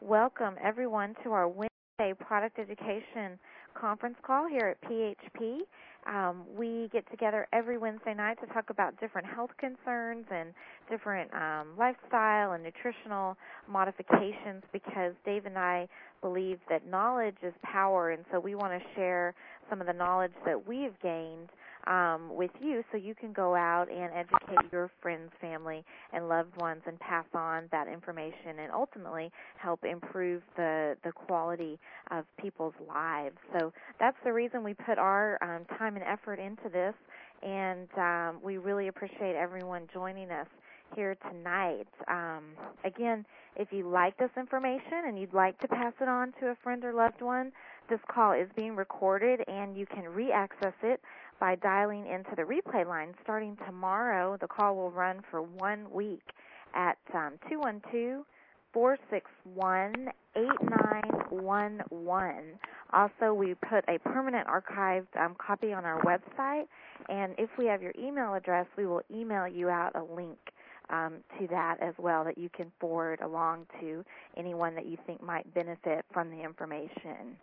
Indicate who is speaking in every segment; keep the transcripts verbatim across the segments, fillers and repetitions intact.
Speaker 1: welcome everyone to our Wednesday Product Education Conference call here at P H P. Um, we get together every Wednesday night to talk about different health concerns and different um, lifestyle and nutritional modifications because Dave and I believe that knowledge is power, and so we want to share some of the knowledge that we've gained um, with you so you can go out and educate your friends, family, and loved ones and pass on that information and ultimately help improve the, the quality of people's lives. So that's the reason we put our um, time and effort into this, and um, we really appreciate everyone joining us here tonight. Um, again, if you like this information and you'd like to pass it on to a friend or loved one, this call is being recorded and you can re-access it by dialing into the replay line. Starting tomorrow, the call will run for one week at um, two one two, four six one, eight nine one one. Also, we put a permanent archived um, copy on our website, and if we have your email address, we will email you out a link um, to that as well that you can forward along to anyone that you think might benefit from the information.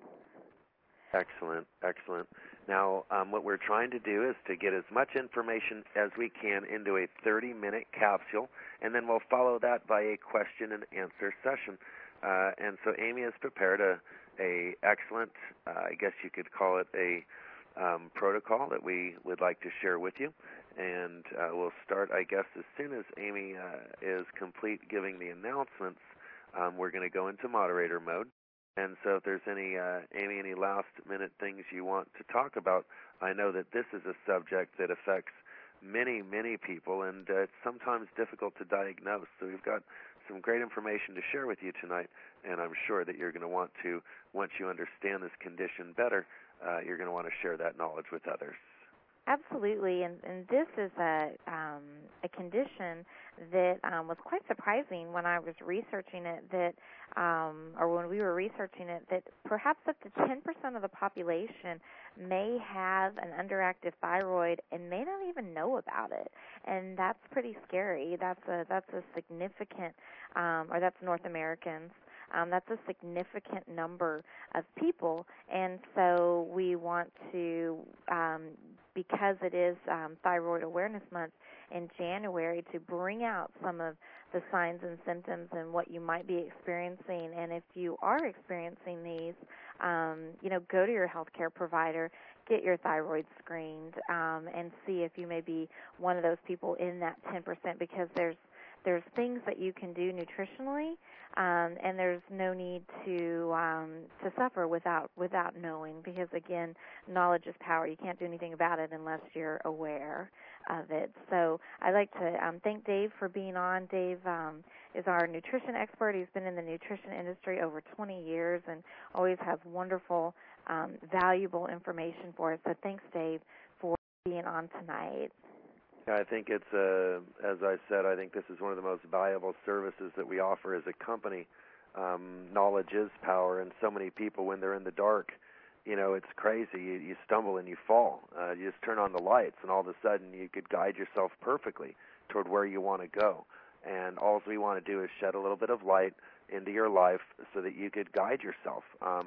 Speaker 2: Excellent, excellent. Now, um, what we're trying to do is to get as much information as we can into a thirty-minute capsule, and then we'll follow that by a question and answer session. Uh, and so Amy has prepared a, a excellent, uh, I guess you could call it a um, protocol that we would like to share with you. And uh, we'll start, I guess, as soon as Amy uh, is complete giving the announcements. Um, we're going to go into moderator mode. And so if there's any, uh, Amy, any last-minute things you want to talk about, I know that this is a subject that affects many, many people, and uh, it's sometimes difficult to diagnose. So we've got some great information to share with you tonight, and I'm sure that you're going to want to, once you understand this condition better, uh, you're going to want to share that knowledge with others.
Speaker 1: Absolutely, and, and this is a um, a condition that um, was quite surprising when I was researching it. That, um, or when we were researching it, that perhaps up to ten percent of the population may have an underactive thyroid and may not even know about it, and that's pretty scary. That's a that's a significant, um, or that's North Americans. Um, that's a significant number of people, and so we want to, um, because it is um, Thyroid Awareness Month in January, to bring out some of the signs and symptoms and what you might be experiencing. And if you are experiencing these, um, you know, go to your healthcare provider, get your thyroid screened, um, and see if you may be one of those people in that ten percent, because there's There's things that you can do nutritionally, um, and there's no need to um, to suffer without without knowing, because, again, knowledge is power. You can't do anything about it unless you're aware of it. So I'd like to um, thank Dave for being on. Dave um, is our nutrition expert. He's been in the nutrition industry over twenty years and always has wonderful, um, valuable information for us. So thanks, Dave, for being on tonight.
Speaker 2: Yeah, I think it's, uh, as I said, I think this is one of the most valuable services that we offer as a company. Um, knowledge is power, and so many people, when they're in the dark, you know, it's crazy. You, you stumble and you fall. Uh, you just turn on the lights, and all of a sudden you could guide yourself perfectly toward where you want to go. And all we want to do is shed a little bit of light into your life so that you could guide yourself. Um,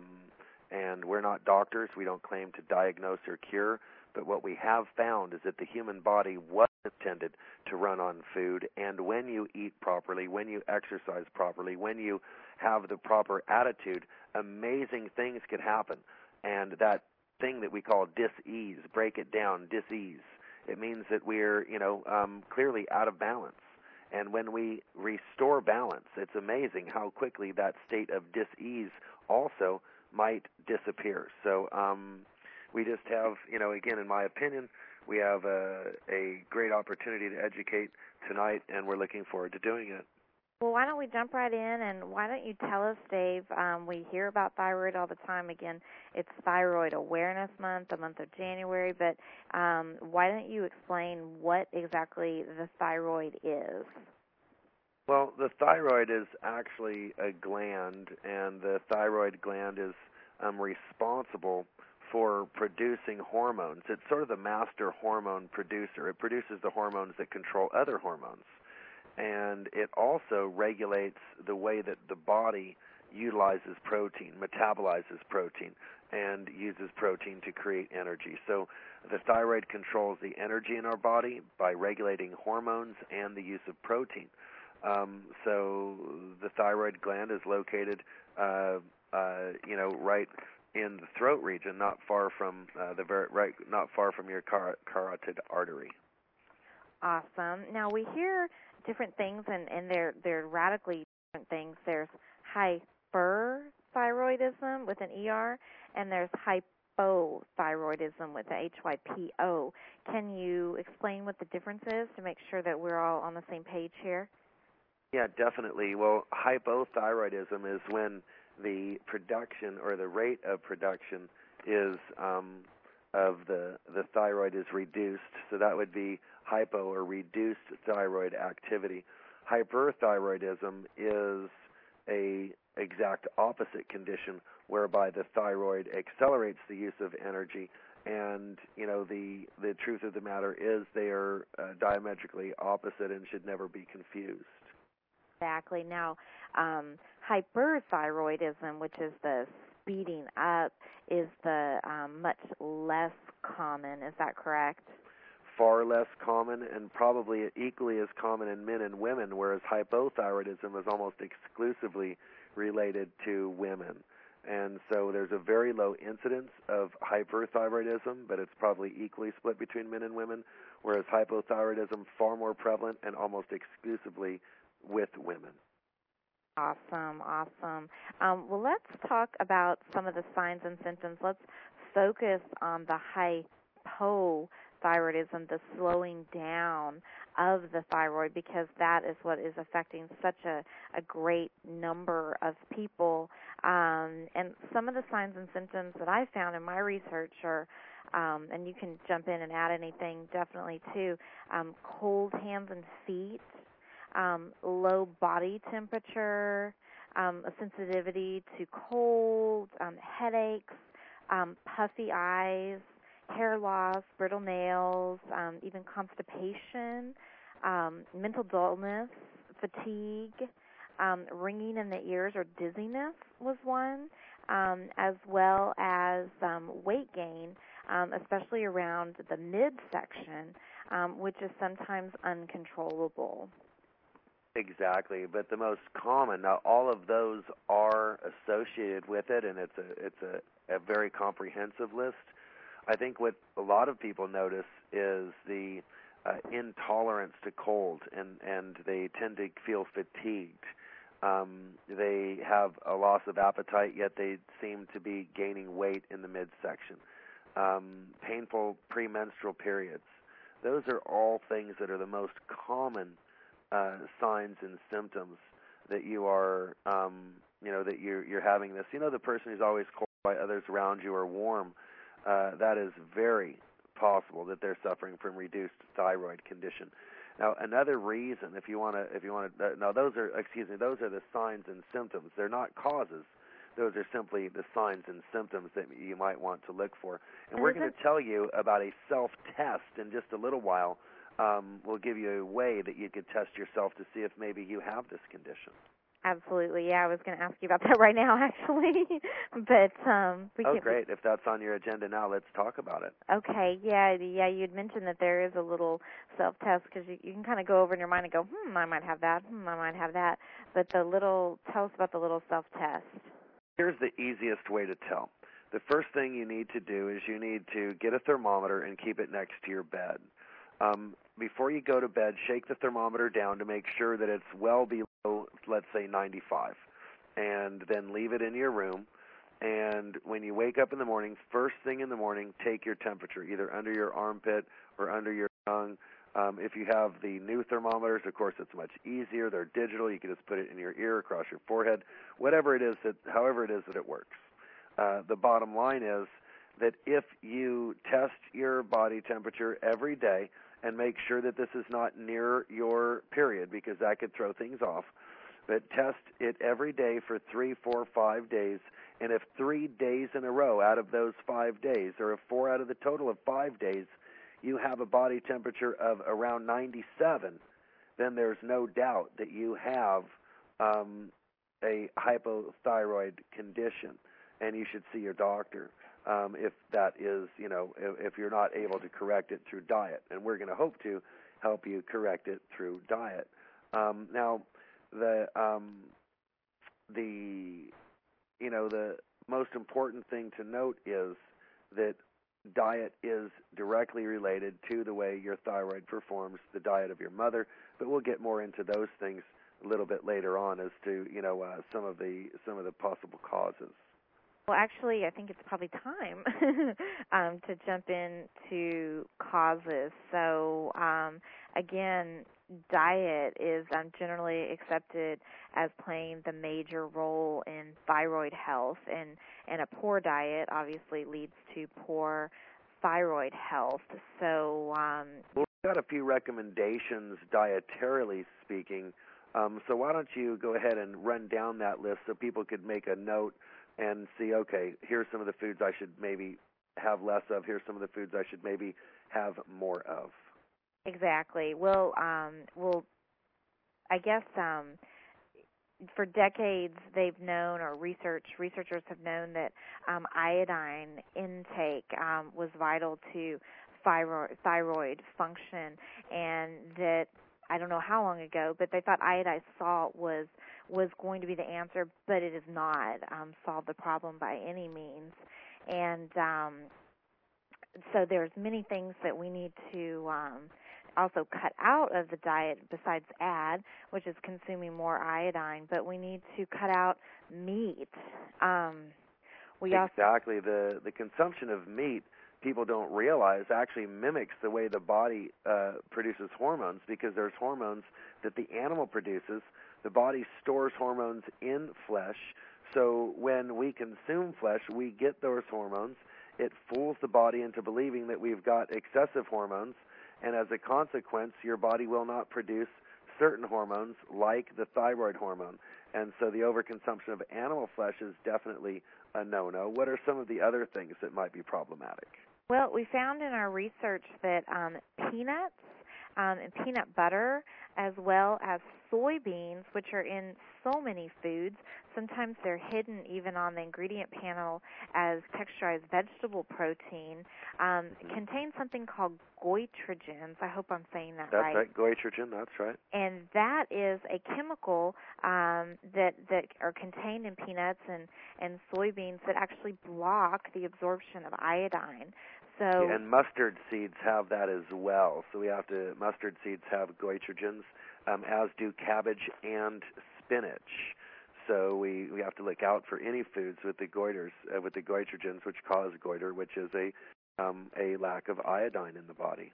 Speaker 2: and we're not doctors. We don't claim to diagnose or cure. But what we have found is that the human body was intended to run on food, and when you eat properly, when you exercise properly, when you have the proper attitude, amazing things can happen. And that thing that we call dis-ease, break it down, dis-ease, it means that we're, you know, um, clearly out of balance. And when we restore balance, it's amazing how quickly that state of dis-ease also might disappear. So, um, we just have, you know, again, in my opinion, we have a, a great opportunity to educate tonight, and we're looking forward to doing it.
Speaker 1: Well, why don't we jump right in, and why don't you tell us, Dave, um, we hear about thyroid all the time. Again, it's Thyroid Awareness Month, the month of January, but um, why don't you explain what exactly the thyroid is?
Speaker 2: Well, the thyroid is actually a gland, and the thyroid gland is um, responsible for producing hormones. It's sort of the master hormone producer. It produces the hormones that control other hormones. and it also regulates the way that the body utilizes protein, metabolizes protein, and uses protein to create energy. So the thyroid controls the energy in our body by regulating hormones and the use of protein. Um, so the thyroid gland is located, uh, uh, you know, right in the throat region, not far from uh, the ver- right, not far from your car- carotid artery.
Speaker 1: Awesome. Now we hear different things, and, and they're they're radically different things. There's hyperthyroidism with an E R, and there's hypothyroidism with a H Y P O. Can you explain what the difference is to make sure that we're all on the same page here?
Speaker 2: Yeah, definitely. Well, hypothyroidism is when the production or the rate of production is um, of the the thyroid is reduced. So that would be hypo or reduced thyroid activity. Hyperthyroidism is a exact opposite condition whereby the thyroid accelerates the use of energy, and you know the the truth of the matter is they are uh, diametrically opposite and should never be confused.
Speaker 1: Exactly. Now, um, hyperthyroidism, which is the speeding up, is the um, much less common. Is that correct?
Speaker 2: Far less common, and probably equally as common in men and women, whereas hypothyroidism is almost exclusively related to women. And so there's a very low incidence of hyperthyroidism, but it's probably equally split between men and women, whereas hypothyroidism far more prevalent and almost exclusively with women.
Speaker 1: Awesome, awesome. Um, well, let's talk about some of the signs and symptoms. Let's focus on the hypothyroidism, the slowing down of the thyroid, because that is what is affecting such a, a great number of people. Um, and some of the signs and symptoms that I found in my research are, um, and you can jump in and add anything definitely too, um, cold hands and feet, Um, low body temperature, um, a sensitivity to cold, um, headaches, um, puffy eyes, hair loss, brittle nails, um, even constipation, um, mental dullness, fatigue, um, ringing in the ears or dizziness was one, um, as well as um, weight gain, um, especially around the midsection, um, which is sometimes uncontrollable.
Speaker 2: Exactly, but the most common, now all of those are associated with it, and it's a it's a, a very comprehensive list. I think what a lot of people notice is the uh, intolerance to cold, and, and they tend to feel fatigued. Um, they have a loss of appetite, yet they seem to be gaining weight in the midsection. Um, painful premenstrual periods. Those are all things that are the most common Uh, signs and symptoms that you are, um, you know, that you're, you're having this. You know, the person who's always cold by others around you are warm. Uh, that is very possible that they're suffering from reduced thyroid condition. Now, another reason, if you want to, if you want to, uh, now those are, excuse me, those are the signs and symptoms. They're not causes. Those are simply the signs and symptoms that you might want to look for. And we're going to tell you about a self-test in just a little while. Um, we'll give you a way that you could test yourself to see if maybe you have this condition.
Speaker 1: Absolutely, yeah. I was going to ask you about that right now, actually. but um, we
Speaker 2: oh,
Speaker 1: can,
Speaker 2: great! If that's on your agenda now, let's talk about it.
Speaker 1: Okay, yeah, yeah. You'd mentioned that there is a little self-test because you, you can kind of go over in your mind and go, hmm, I might have that. Hmm, I might have that. But the little, tell us about the little self-test.
Speaker 2: Here's the easiest way to tell. The first thing you need to do is you need to get a thermometer and keep it next to your bed. Um, before you go to bed, shake the thermometer down to make sure that it's well below, let's say, ninety-five, and then leave it in your room. And when you wake up in the morning, first thing in the morning, take your temperature, either under your armpit or under your tongue. Um, if you have the new thermometers, of course, it's much easier. They're digital. You can just put it in your ear, across your forehead, whatever it is that, however it is that it works. Uh, the bottom line is that if you test your body temperature every day and make sure that this is not near your period, because that could throw things off, but test it every day for three, four, five days, and if three days in a row out of those five days, or if four out of the total of five days, you have a body temperature of around ninety-seven, then there's no doubt that you have um, a hypothyroid condition, and you should see your doctor um, if that is, you know, if, if you're not able to correct it through diet. And we're going to hope to help you correct it through diet. Um, now, the um, the you know the most important thing to note is that diet is directly related to the way your thyroid performs, the diet of your mother. But we'll get more into those things a little bit later on as to, you know, uh, some of the some of the possible causes.
Speaker 1: Well, actually, I think it's probably time um, to jump into causes. So, um, again, diet is um, generally accepted as playing the major role in thyroid health, and, and a poor diet obviously leads to poor thyroid health. So, um,
Speaker 2: well, we've got a few recommendations dietarily speaking. Um, so why don't you go ahead and run down that list so people could make a note and see, okay, here's some of the foods I should maybe have less of. Here's some of the foods I should maybe have more of.
Speaker 1: Exactly. Well, um, well, I guess um, for decades they've known, or research researchers have known that um, iodine intake um, was vital to thyroid, thyroid function, and that I don't know how long ago, but they thought iodized salt was was going to be the answer, but it has not um, solved the problem by any means. And um, so there's many things that we need to um, also cut out of the diet besides add, which is consuming more iodine, but we need to cut out meat. Um, we
Speaker 2: exactly.
Speaker 1: Also,
Speaker 2: the the consumption of meat, people don't realize, actually mimics the way the body uh, produces hormones, because there's hormones that the animal produces. The body stores hormones in flesh, so when we consume flesh, we get those hormones. It fools the body into believing that we've got excessive hormones, and as a consequence, your body will not produce certain hormones like the thyroid hormone. And so the overconsumption of animal flesh is definitely a no-no. What are some of the other things that might be problematic?
Speaker 1: Well, we found in our research that um, peanuts um, and peanut butter, as well as soybeans, which are in so many foods, sometimes they're hidden even on the ingredient panel as texturized vegetable protein, um, mm-hmm. contain something called goitrogens. I hope I'm saying that
Speaker 2: that's
Speaker 1: right.
Speaker 2: That's right, goitrogen, that's right.
Speaker 1: And that is a chemical um, that that are contained in peanuts and, and soybeans that actually block the absorption of iodine. So,
Speaker 2: yeah, and mustard seeds have that as well. So we have to, mustard seeds have goitrogens, um, as do cabbage and spinach. So we, we have to look out for any foods with the goiters, uh, with the goitrogens, which cause goiter, which is a um, a lack of iodine in the body.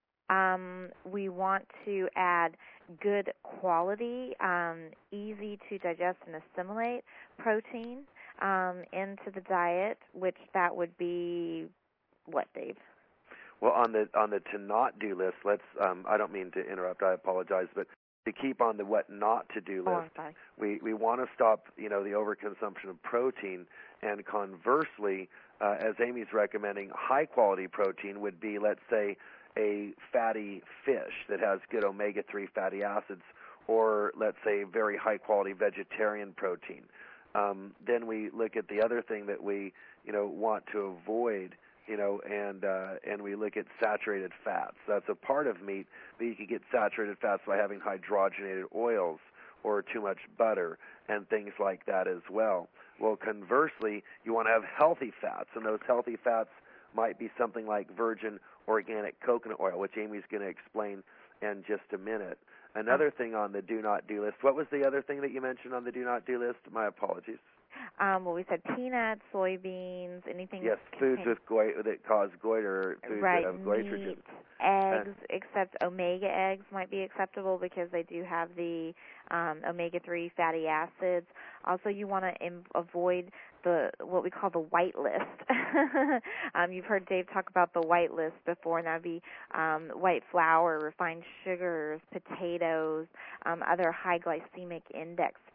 Speaker 1: Um, we want to add good quality, um, easy to digest and assimilate protein um, into the diet, which that would be what, Dave?
Speaker 2: Well, on the on the to not do list, let's. Um, I don't mean to interrupt. I apologize, but to keep on the what not to do list,
Speaker 1: oh,
Speaker 2: we we want to stop, you know, the overconsumption of protein, and conversely, uh, as Amy's recommending, high quality protein would be, let's say, a fatty fish that has good omega three fatty acids, or let's say very high quality vegetarian protein. Um, then we look at the other thing that we, you know, want to avoid, you know, and uh, and we look at saturated fats. That's a part of meat, but you can get saturated fats by having hydrogenated oils or too much butter and things like that as well. Well, conversely, you want to have healthy fats, and those healthy fats might be something like virgin organic coconut oil, which Amy's going to explain in just a minute. Another thing on the do not do list. What was the other thing that you mentioned on the do not do list? My apologies.
Speaker 1: Um, well, we said peanuts, soybeans, anything.
Speaker 2: Yes, foods with goi- that cause goiter, foods
Speaker 1: right,
Speaker 2: that have goitrogen.
Speaker 1: Meat, eggs, uh, except omega eggs might be acceptable because they do have the um, omega three fatty acids. Also, you want to Im- avoid the what we call the white list. um, you've heard Dave talk about the white list before, and that would be um, white flour, refined sugars, potatoes, um, other high glycemic index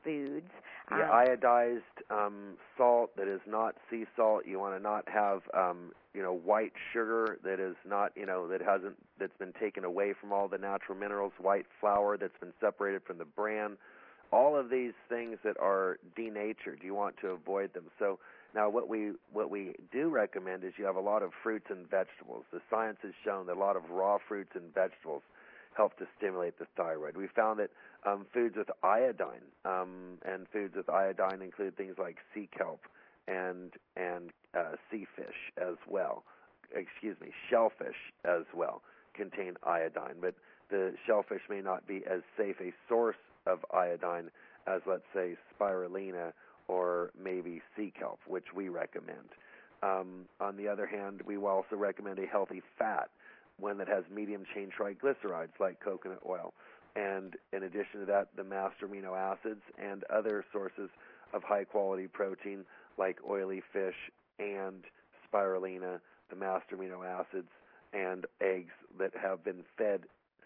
Speaker 1: foods.
Speaker 2: Yeah,
Speaker 1: um,
Speaker 2: iodized um, salt that is not sea salt. You want to not have, um, you know, white sugar that is not, you know, that hasn't, that's been taken away from all the natural minerals. White flour that's been separated from the bran. All of these things that are denatured, you want to avoid them. So now, what we what we do recommend is you have a lot of fruits and vegetables. The science has shown that a lot of raw fruits and vegetables help to stimulate the thyroid. We found that um, foods with iodine, um, and foods with iodine include things like sea kelp and and uh, sea fish as well. Excuse me, shellfish as well contain iodine, but the shellfish may not be as safe a source of iodine as, let's say, spirulina or maybe sea kelp, which we recommend. Um, on the other hand, we will also recommend a healthy fat, one that has medium-chain triglycerides like coconut oil. And in addition to that, the master amino acids and other sources of high-quality protein like oily fish and spirulina, the master amino acids, and eggs that have been fed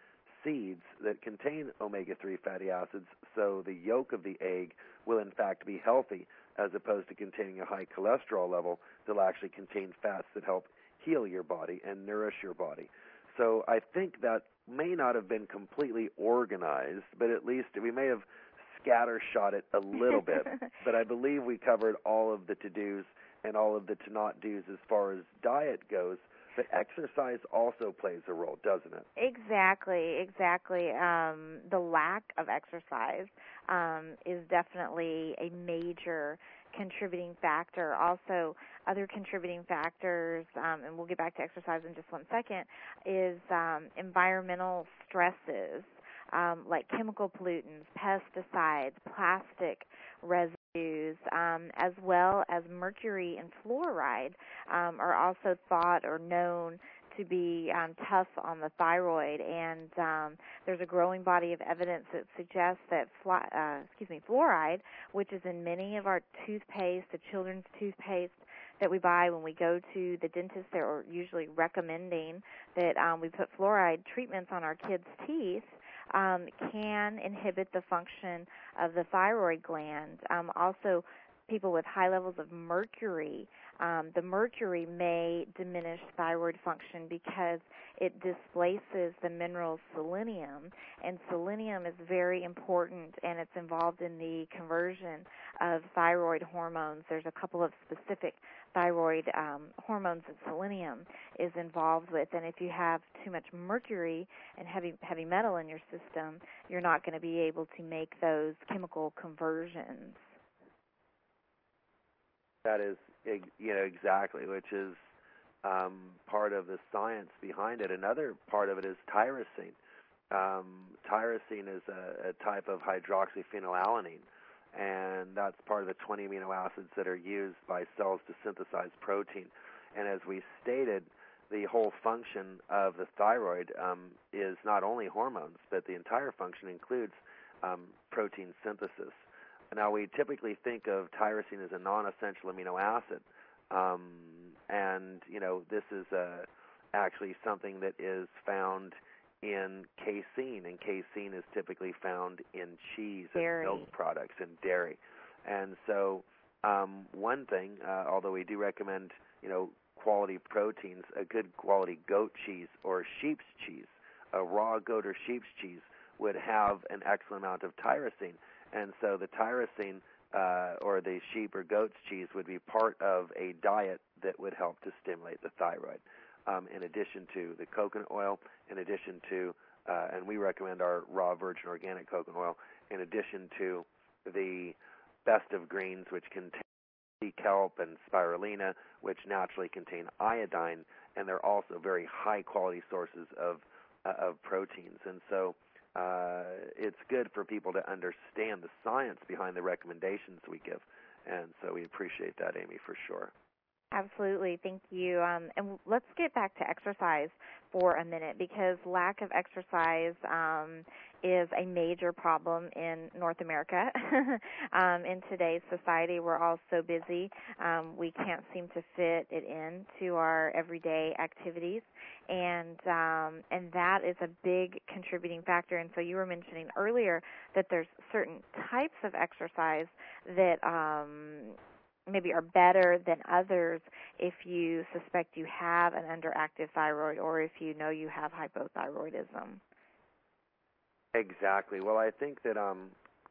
Speaker 2: seeds that contain omega three fatty acids, so the yolk of the egg will in fact be healthy as opposed to containing a high cholesterol level that will actually contain fats that help heal your body and nourish your body. So I think that may not have been completely organized, but at least we may have scattershot it a little bit. But I believe we covered all of the to-dos and all of the to-not-dos as far as diet goes. But exercise also plays a role, doesn't it?
Speaker 1: Exactly, exactly. Um, the lack of exercise um, is definitely a major contributing factor. Also, other contributing factors, um, and we'll get back to exercise in just one second, is um, environmental stresses um, like chemical pollutants, pesticides, plastic residues, um, as well as mercury and fluoride um, are also thought or known to be um, tough on the thyroid, and um, there's a growing body of evidence that suggests that fly, uh, excuse me, fluoride, which is in many of our toothpaste, the children's toothpaste that we buy when we go to the dentist, they're usually recommending that um, we put fluoride treatments on our kids' teeth. Um, can inhibit the function of the thyroid gland. Um, also, people with high levels of mercury, um, the mercury may diminish thyroid function because it displaces the mineral selenium, and selenium is very important, and it's involved in the conversion of thyroid hormones. There's a couple of specific thyroid um, hormones that selenium is involved with, and if you have too much mercury and heavy heavy metal in your system, you're not going to be able to make those chemical conversions.
Speaker 2: That is, you know, exactly, which is um, part of the science behind it. Another part of it is tyrosine. Um, tyrosine is a, a type of hydroxyphenylalanine, and that's part of the twenty amino acids that are used by cells to synthesize protein. And as we stated, the whole function of the thyroid um, is not only hormones, but the entire function includes um, protein synthesis. Now, we typically think of tyrosine as a non-essential amino acid, um, and, you know, this is uh, actually something that is found in casein, and casein is typically found in cheese
Speaker 1: Dairy.
Speaker 2: and milk products and dairy. And so um, one thing, uh, although we do recommend, you know, quality proteins, a good quality goat cheese or sheep's cheese, a raw goat or sheep's cheese would have an excellent amount of tyrosine. And so the tyrosine uh, or the sheep or goat's cheese would be part of a diet that would help to stimulate the thyroid. Um, in addition to the coconut oil, in addition to, uh, and we recommend our raw virgin organic coconut oil, in addition to the best of greens, which contain sea kelp and spirulina, which naturally contain iodine, and they're also very high-quality sources of uh, of proteins. And so uh, it's good for people to understand the science behind the recommendations we give. And so we appreciate that, Amy, for sure.
Speaker 1: Absolutely. Thank you. Um, and let's get back to exercise for a minute, because lack of exercise um, is a major problem in North America. um, in today's society, we're all so busy, um, we can't seem to fit it into our everyday activities, and um, and that is a big contributing factor. And so you were mentioning earlier that there's certain types of exercise that um, maybe are better than others if you suspect you have an underactive thyroid or if you know you have hypothyroidism.
Speaker 2: Exactly. Well, I think that um,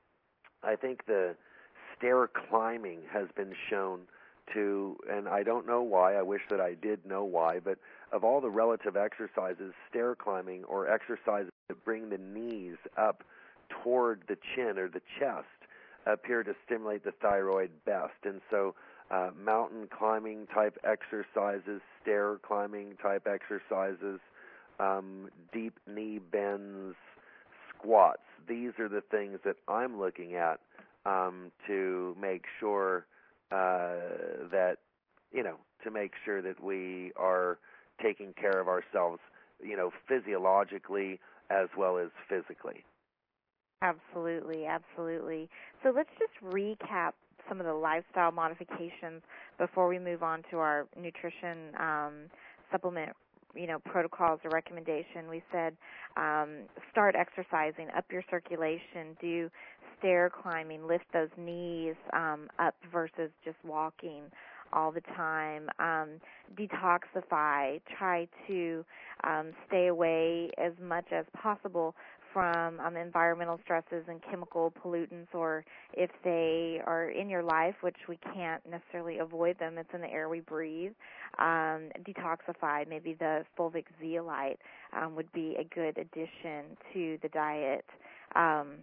Speaker 2: I think the stair climbing has been shown to, and I don't know why. I wish that I did know why, but of all the relative exercises, stair climbing or exercises that bring the knees up toward the chin or the chest appear to stimulate the thyroid best. And so uh, mountain climbing type exercises, stair climbing type exercises, um, deep knee bends, squats, these are the things that I'm looking at um, to make sure uh, that, you know, to make sure that we are taking care of ourselves, you know, physiologically as well as physically.
Speaker 1: Absolutely, absolutely. So let's just recap some of the lifestyle modifications before we move on to our nutrition um, supplement, you know, protocols or recommendation. We said um, start exercising, up your circulation, do stair climbing, lift those knees um, up versus just walking all the time. Um, detoxify, try to um, stay away as much as possible from um, environmental stresses and chemical pollutants, or if they are in your life, which we can't necessarily avoid them, it's in the air we breathe. Um, detoxify, maybe the fulvic zeolite um, would be a good addition to the diet, um,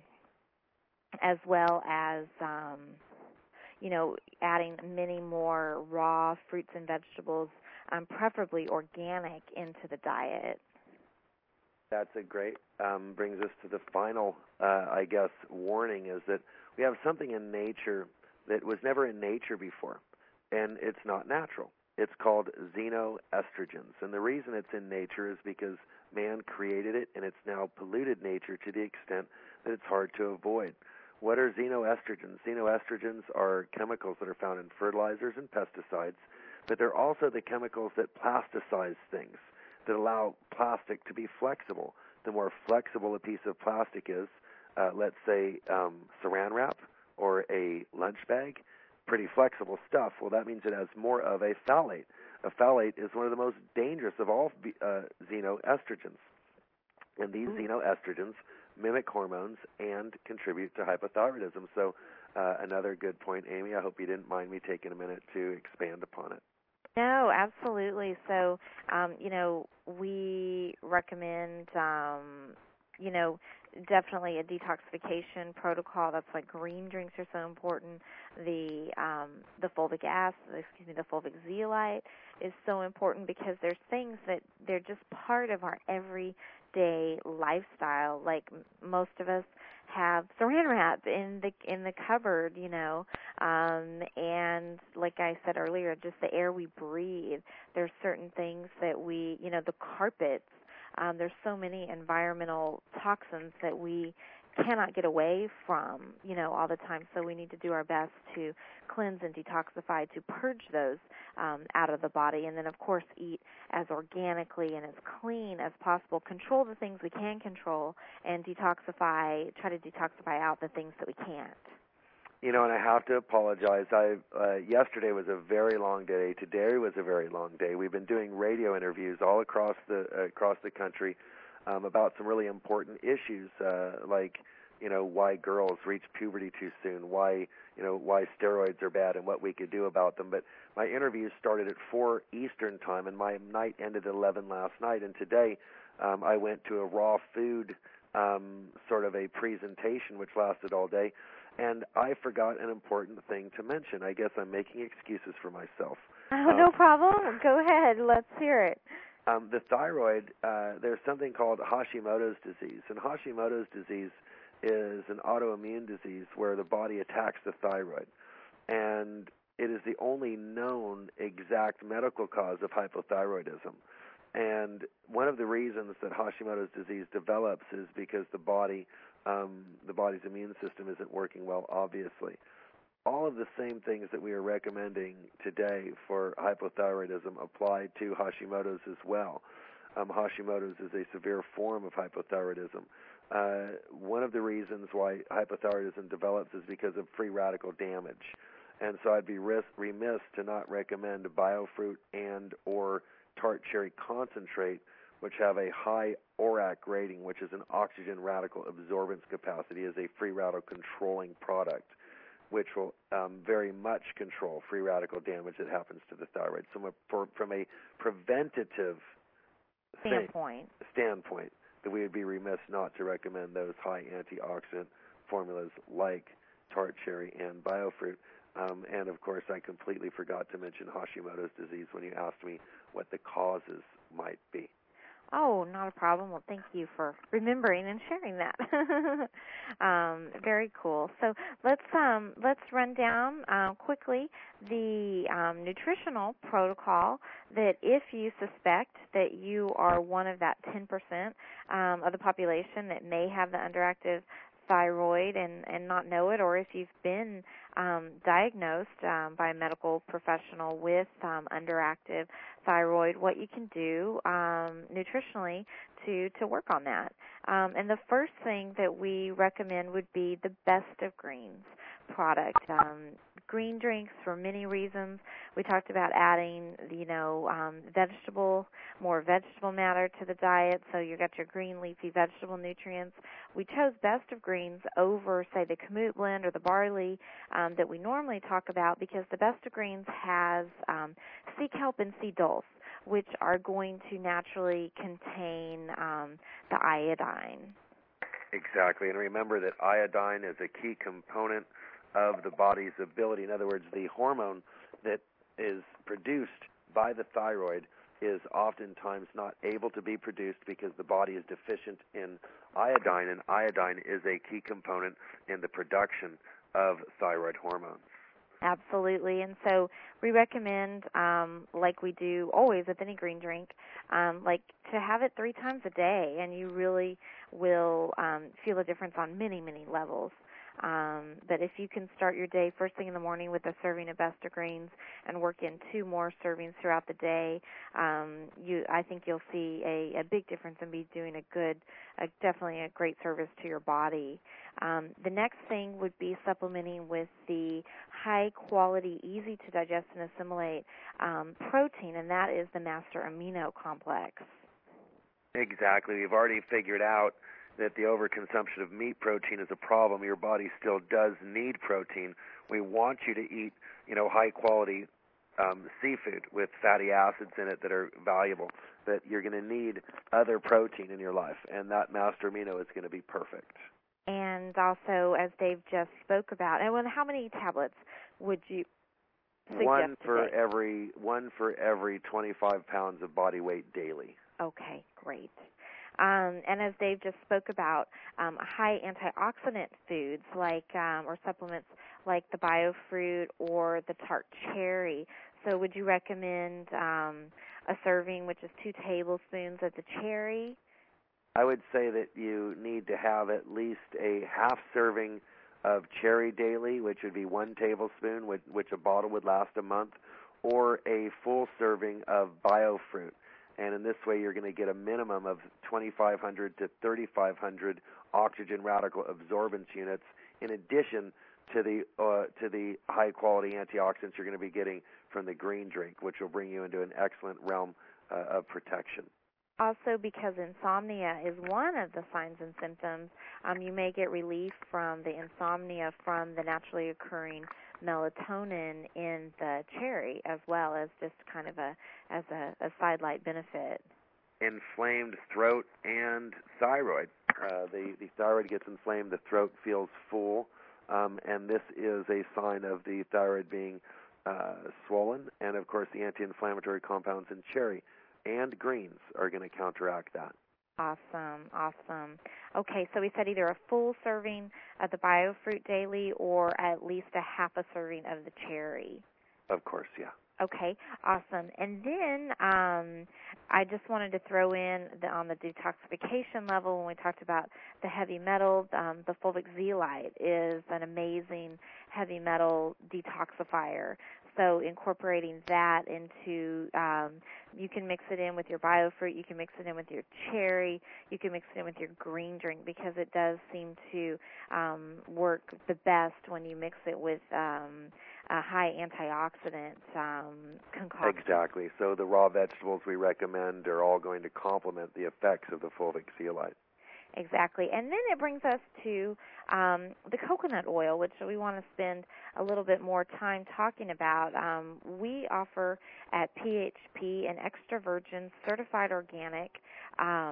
Speaker 1: as well as um, you know, adding many more raw fruits and vegetables, um, preferably organic, into the diet.
Speaker 2: That's a great, um, brings us to the final, uh, I guess, warning is that we have something in nature that was never in nature before, and it's not natural. It's called xenoestrogens, and the reason it's in nature is because man created it, and it's now polluted nature to the extent that it's hard to avoid. What are xenoestrogens? Xenoestrogens are chemicals that are found in fertilizers and pesticides, but they're also the chemicals that plasticize things, that allow plastic to be flexible. The more flexible a piece of plastic is, uh, let's say um, saran wrap or a lunch bag, pretty flexible stuff, well, that means it has more of a phthalate. A phthalate is one of the most dangerous of all uh, xenoestrogens. And these xenoestrogens mimic hormones and contribute to hypothyroidism. So uh, another good point, Amy. I hope you didn't mind me taking a minute to expand upon it.
Speaker 1: No, absolutely. So, um, you know, we recommend, um, you know, definitely a detoxification protocol. That's why green drinks are so important. The um, the fulvic acid, excuse me, the fulvic zeolite is so important because there's things that they're just part of our everyday lifestyle. Like most of us have saran wrap in the in the cupboard, you know, um, and like I said earlier, just the air we breathe. There's certain things that we, you know, the carpets. Um, there's so many environmental toxins that we cannot get away from, you know, all the time. So we need to do our best to cleanse and detoxify, to purge those um, out of the body. And then, of course, eat as organically and as clean as possible. Control the things we can control and detoxify, try to detoxify out the things that we can't.
Speaker 2: You know, and I have to apologize. I uh, yesterday was a very long day. Today was a very long day. We've been doing radio interviews all across the uh, across the country um, about some really important issues, uh, like you know why girls reach puberty too soon, why you know why steroids are bad, and what we could do about them. But my interviews started at four Eastern time, and my night ended at eleven last night. And today um, I went to a raw food um, sort of a presentation, which lasted all day. And I forgot an important thing to mention. I guess I'm making excuses for myself.
Speaker 1: Oh,
Speaker 2: um,
Speaker 1: no problem. Go ahead. Let's hear it.
Speaker 2: Um, the thyroid, uh, there's something called Hashimoto's disease. And Hashimoto's disease is an autoimmune disease where the body attacks the thyroid. And it is the only known exact medical cause of hypothyroidism. And one of the reasons that Hashimoto's disease develops is because the body, um, the body's immune system isn't working well, obviously. All of the same things that we are recommending today for hypothyroidism apply to Hashimoto's as well. Um, Hashimoto's is a severe form of hypothyroidism. Uh, one of the reasons why hypothyroidism develops is because of free radical damage. And so I'd be ris- remiss to not recommend BioFruit and or tart cherry concentrate, which have a high O R A C rating, which is an oxygen radical absorbance capacity, as a free radical controlling product, which will um, very much control free radical damage that happens to the thyroid. So from a, for, from a preventative
Speaker 1: standpoint,
Speaker 2: thing, standpoint, that we would be remiss not to recommend those high antioxidant formulas like tart cherry and BioFruit. Um, and, of course, I completely forgot to mention Hashimoto's disease when you asked me what the causes might be.
Speaker 1: Oh, not a problem. Well, thank you for remembering and sharing that. um, very cool. So let's um, let's run down uh, quickly the um, nutritional protocol that if you suspect that you are one of that ten percent um, of the population that may have the underactive thyroid and, and not know it, or if you've been um, diagnosed um, by a medical professional with um, underactive thyroid, what you can do um, nutritionally to, to work on that. Um, and the first thing that we recommend would be the Best of Greens product. Um, green drinks for many reasons. We talked about adding, you know, um, vegetable, more vegetable matter to the diet, so you got your green leafy vegetable nutrients. We chose Best of Greens over, say, the Kamut blend or the barley um, that we normally talk about, because the Best of Greens has um, sea kelp and sea dulse, which are going to naturally contain um, the iodine.
Speaker 2: Exactly, and remember that iodine is a key component of the body's ability. In other words, the hormone that is produced by the thyroid is oftentimes not able to be produced because the body is deficient in iodine, and iodine is a key component in the production of thyroid hormones.
Speaker 1: Absolutely, and so we recommend, um, like we do always with any green drink, um, like to have it three times a day, and you really will um, feel a difference on many, many levels. Um, but if you can start your day first thing in the morning with a serving of Best of Greens and work in two more servings throughout the day, um, you, I think you'll see a, a big difference and be doing a good, a, definitely a great service to your body. Um, the next thing would be supplementing with the high-quality, easy-to-digest and assimilate um, protein, and that is the Master Amino Complex.
Speaker 2: Exactly. We've already figured out that the overconsumption of meat protein is a problem. Your body still does need protein. We want you to eat, you know, high-quality um, seafood with fatty acids in it that are valuable, but you're going to need other protein in your life, and that Master Amino is going to be perfect.
Speaker 1: And also, as Dave just spoke about, and well, how many tablets would you suggest
Speaker 2: One for
Speaker 1: today?
Speaker 2: every one for every twenty-five pounds of body weight daily.
Speaker 1: Okay, great. Um, and as Dave just spoke about, um, high antioxidant foods like um, or supplements like the BioFruit or the tart cherry. So would you recommend um, a serving, which is two tablespoons of the cherry?
Speaker 2: I would say that you need to have at least a half serving of cherry daily, which would be one tablespoon, which, which a bottle would last a month, or a full serving of BioFruit. And in this way, you're going to get a minimum of twenty-five hundred to thirty-five hundred oxygen radical absorbance units, in addition to the uh, to the high-quality antioxidants you're going to be getting from the green drink, which will bring you into an excellent realm uh, of protection.
Speaker 1: Also, because insomnia is one of the signs and symptoms, um, you may get relief from the insomnia from the naturally occurring melatonin in the cherry, as well as just kind of a as a, a sidelight benefit.
Speaker 2: Inflamed throat and thyroid. Uh, the the thyroid gets inflamed, the throat feels full, um, and this is a sign of the thyroid being uh, swollen. And of course, the anti-inflammatory compounds in cherry and greens are going to counteract that.
Speaker 1: Awesome, awesome. Okay, so we said either a full serving of the BioFruit daily or at least a half a serving of the cherry.
Speaker 2: Of course, yeah.
Speaker 1: Okay, awesome. And then um, I just wanted to throw in the, on the detoxification level when we talked about the heavy metals, um, the fulvic zeolite is an amazing heavy metal detoxifier. So incorporating that into, um, you can mix it in with your biofruit, you can mix it in with your cherry, you can mix it in with your green drink because it does seem to um, work the best when you mix it with um, a high antioxidant um, concoction.
Speaker 2: Exactly. So the raw vegetables we recommend are all going to complement the effects of the fulvic zeolite.
Speaker 1: Exactly. And then it brings us to um, the coconut oil, which we want to spend a little bit more time talking about. Um, we offer at P H P an extra virgin certified organic um,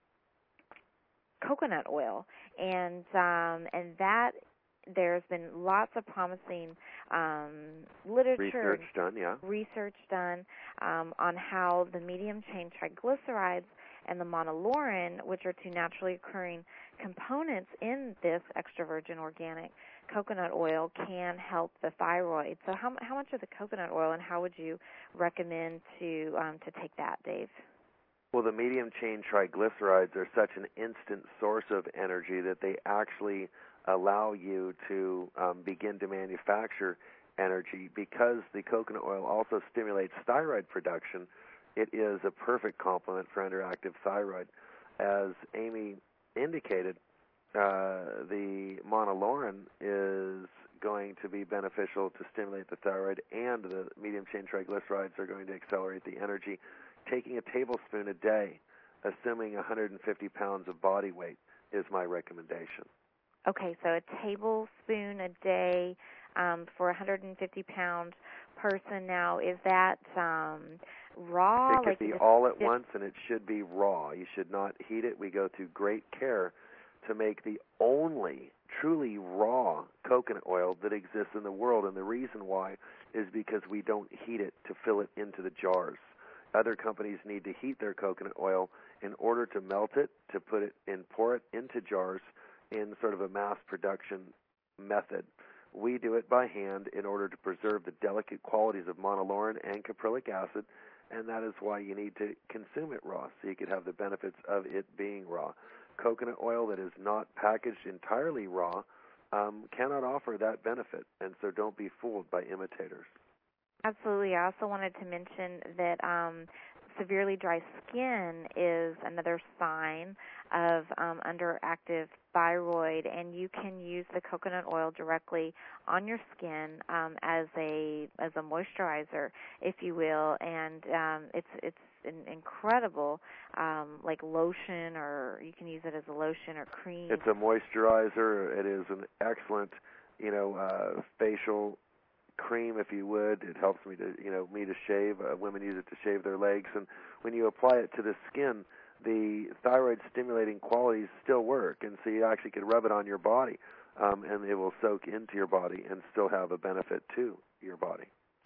Speaker 1: coconut oil, and um, and that there's been lots of promising um, literature,
Speaker 2: research done, yeah,
Speaker 1: research done um, on how the medium chain triglycerides and the monolaurin, which are two naturally occurring components in this extra virgin organic coconut oil, can help the thyroid. So how, how much of the coconut oil, and how would you recommend to um, to take that, Dave?
Speaker 2: Well, the medium chain triglycerides are such an instant source of energy that they actually allow you to um, begin to manufacture energy. Because the coconut oil also stimulates thyroid production, it is a perfect complement for underactive thyroid. As Amy indicated, uh, the monolaurin is going to be beneficial to stimulate the thyroid, and the medium chain triglycerides are going to accelerate the energy. Taking a tablespoon a day, assuming one hundred fifty pounds of body weight, is my recommendation.
Speaker 1: Okay, so a tablespoon a day um, for a one hundred fifty pound person. Now, is that um, raw?
Speaker 2: It could
Speaker 1: like
Speaker 2: be all at once, and it should be raw. You should not heat it. We go through great care to make the only truly raw coconut oil that exists in the world, and the reason why is because we don't heat it to fill it into the jars. Other companies need to heat their coconut oil in order to melt it, to put it and pour it into jars in sort of a mass production method. We do it by hand in order to preserve the delicate qualities of monolaurin and caprylic acid, and that is why you need to consume it raw, so you could have the benefits of it being raw. Coconut oil that is not packaged entirely raw um, cannot offer that benefit, and so don't be fooled by imitators.
Speaker 1: Absolutely. I also wanted to mention that um, severely dry skin is another sign of um, underactive thyroid, and you can use the coconut oil directly on your skin um, as a as a moisturizer, if you will, and um, it's it's an incredible um, like lotion, or you can use it as a lotion or cream.
Speaker 2: It's a moisturizer. It is an excellent, you know, uh, facial cream, if you would. It helps me to, you know, me to shave. Uh, women use it to shave their legs, and when you apply it to the skin, the thyroid-stimulating qualities still work, and so you actually could rub it on your body, um, and it will soak into your body and still have a benefit to your body.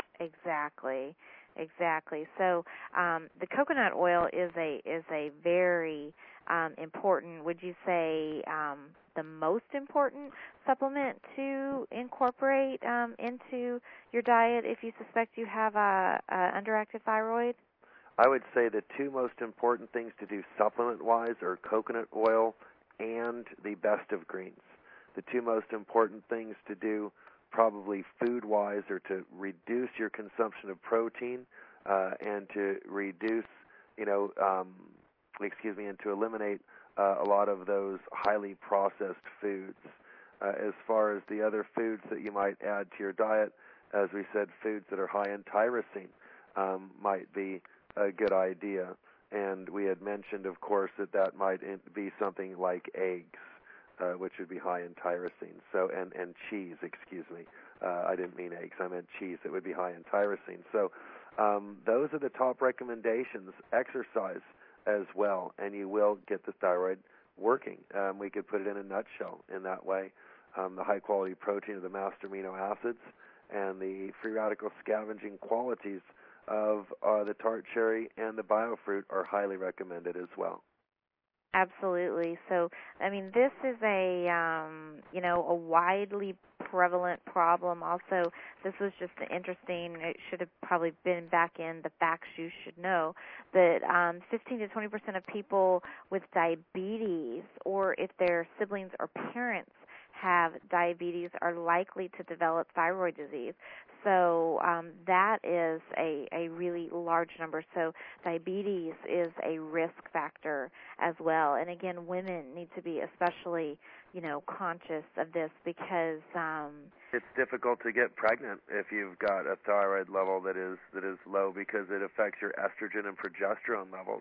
Speaker 1: Exactly, exactly. So um, the coconut oil is a is a very um, important. Would you say um, the most important supplement to incorporate um, into your diet if you suspect you have a, a underactive thyroid?
Speaker 2: I would say the two most important things to do supplement-wise are coconut oil and the best of greens. The two most important things to do probably food-wise are to reduce your consumption of protein uh, and to reduce, you know, um, excuse me, and to eliminate uh, a lot of those highly processed foods. Uh, as far as the other foods that you might add to your diet, as we said, foods that are high in tyrosine um, might be a good idea. And we had mentioned, of course, that that might be something like eggs, uh, which would be high in tyrosine. So, and, and cheese, excuse me. Uh, I didn't mean eggs. I meant cheese. It would be high in tyrosine. So um, those are the top recommendations. Exercise as well, and you will get the thyroid working. Um, we could put it in a nutshell in that way. Um, the high-quality protein of the master amino acids and the free radical scavenging qualities of uh, the tart cherry and the biofruit are highly recommended as well.
Speaker 1: Absolutely. So, I mean, this is a um, you know a widely prevalent problem. Also, this was just interesting. It should have probably been back in the facts you should know that um, fifteen to twenty percent of people with diabetes, or if their siblings or parents have diabetes, are likely to develop thyroid disease. So um, that is a, a really large number. So diabetes is a risk factor as well. And again, women need to be especially, you know, conscious of this because um,
Speaker 2: it's difficult to get pregnant if you've got a thyroid level that is that is low because it affects your estrogen and progesterone levels.